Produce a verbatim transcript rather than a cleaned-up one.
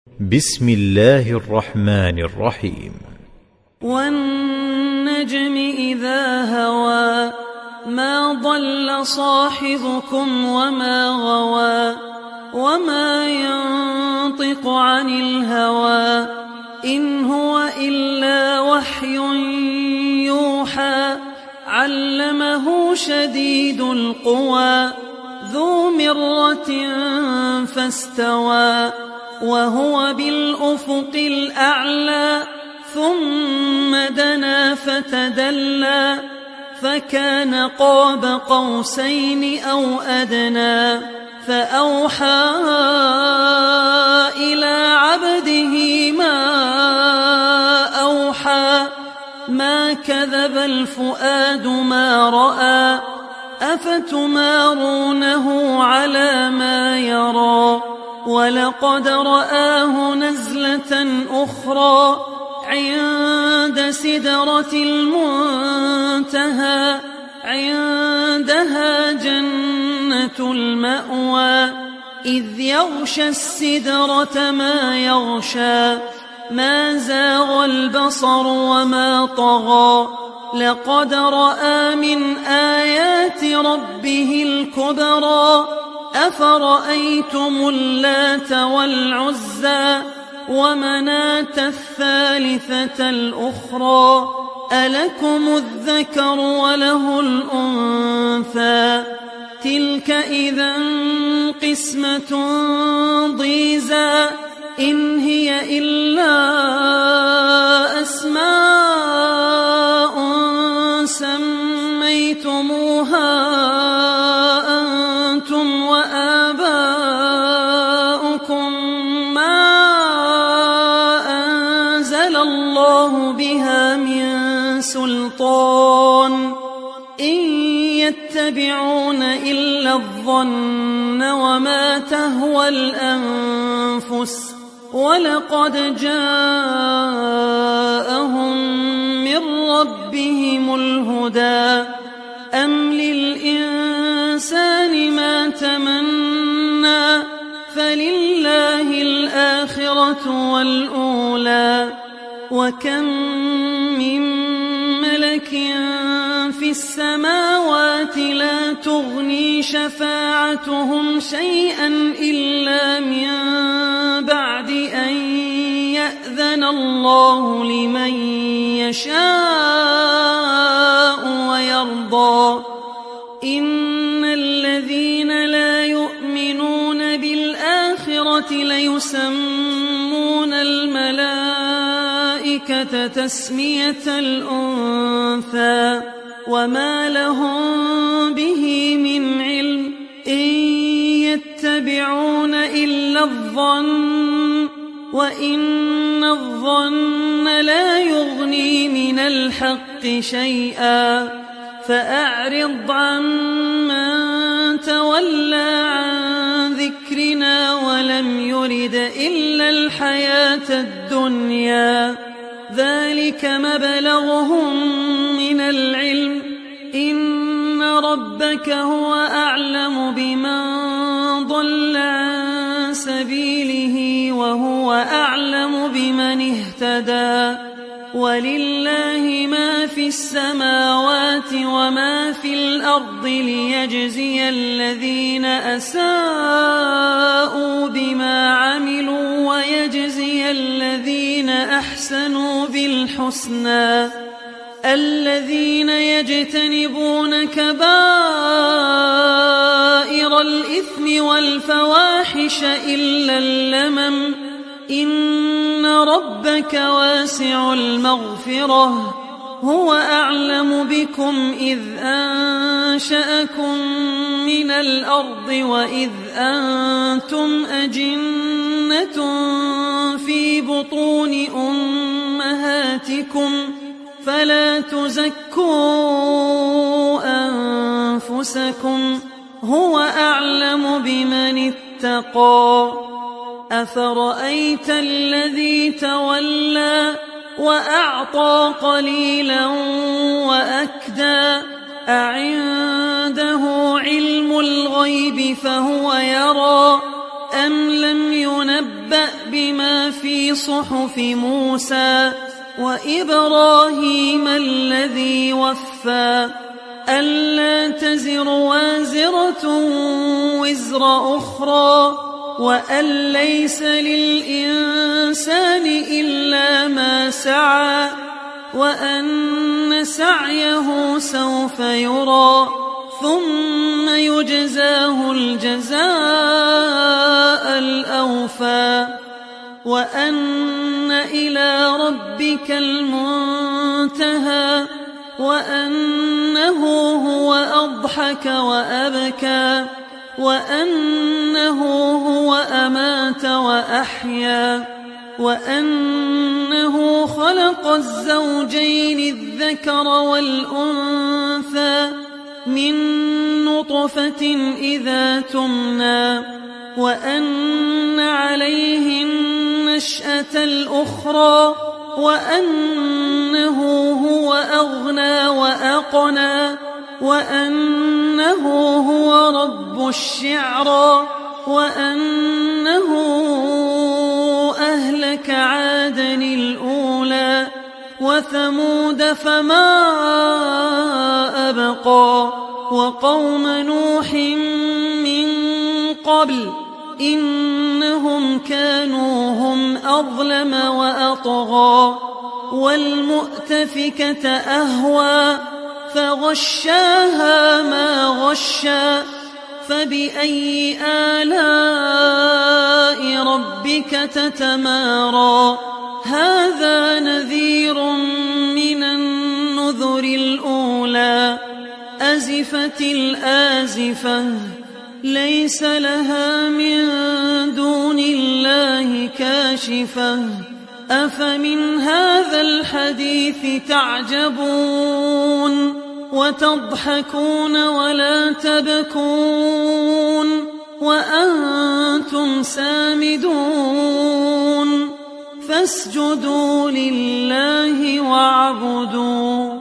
بسم الله الرحمن الرحيم. والنجم إذا هوى ما ضل صاحبكم وما غوى وما ينطق عن الهوى إن هو إلا وحي يوحى علمه شديد القوى ذو مرة فاستوى وهو بالأفق الأعلى ثم دنا فتدلى فكان قاب قوسين أو أدنى فأوحى إلى عبده ما أوحى ما كذب الفؤاد ما رأى أفتمارونه على ما يرى ولقد رآه نزلة أخرى عند سدرة المنتهى عندها جنة المأوى إذ يغشى السدرة ما يغشى ما زاغ البصر وما طغى لقد رأى من آيات ربه الكبرى أفرأيتم اللات والعزى ومناة الثالثة الأخرى ألكم الذكر وله الأنثى تلك إذا قسمة ضيزى إن هي إلا أسماء سميتموها أنتم وآباؤكم ما أنزل الله بها من سلطان إن يتبعون إلا الظن وما تهوى الأنفس ولقد جاءهم من ربهم الهدى أم للإنسان ما تمنى فلله الآخرة والأولى وكم من ملك في السماوات لا تغني شفاعتهم شيئا إلا من بعد أن يأذن الله لمن يشاء ويرضى إن الذين لا يؤمنون بالآخرة ليسمون الملائكة تسمية الأنثى وما لهم به من علم إن يتبعون إلا الظن وإن الظن لا يغني من الحق شيئا فأعرض عمن تولى عن ذكرنا ولم يرد إلا الحياة الدنيا ذلك مبلغهم من العلم إن ربك هو أعلم بمن ضل عن سبيله وهو أعلم بمن اهتدى ولله ما في السماوات وما في الأرض ليجزي الذين أساءوا بما عملوا ويجزي الذين أحسنوا بالحسنى الذين يجتنبون كبائر الإثم والفواحش إلا اللمم إن ربك واسع المغفرة هو أعلم بكم إذ أنشأكم من الأرض وإذ أنتم أجنة في بطون أمهاتكم فلا تزكوا أنفسكم هو أعلم بمن اتقى أفرأيت الذي تولى وأعطى قليلا وأكدى أعنده علم الغيب فهو يرى أم لم ينبأ بما في صحف موسى وإبراهيم الذي وفى ألا تزر وازرة وزر أخرى وأن ليس للإنسان إلا ما سعى وأن سعيه سوف يرى ثم يجزاه الجزاء الأوفى وأن إلى ربك المنتهى وأنه هو أضحك وأبكى وأنه هو أمات وأحيا وأنه خلق الزوجين الذكر والأنثى من نطفة إذا تمنى وأن عليه النشأة الأخرى وأنه هو أغنى وأقنى وأنه هو رب الشعرى وأنه أهلك عادا الأولى وثمود فما أبقى وقوم نوح من قبل إنهم كانوا هم أظلم وأطغى والمؤتفكة أهوى فغشاها ما غشى فبأي آلاء ربك تتمارى هذا نذير من النذر الأولى أزفت الآزفة ليس لها من دون الله كاشفة أفمن هذا الحديث تعجبون وتضحكون ولا تبكون وأنتم سامدون فاسجدوا لله واعبدوا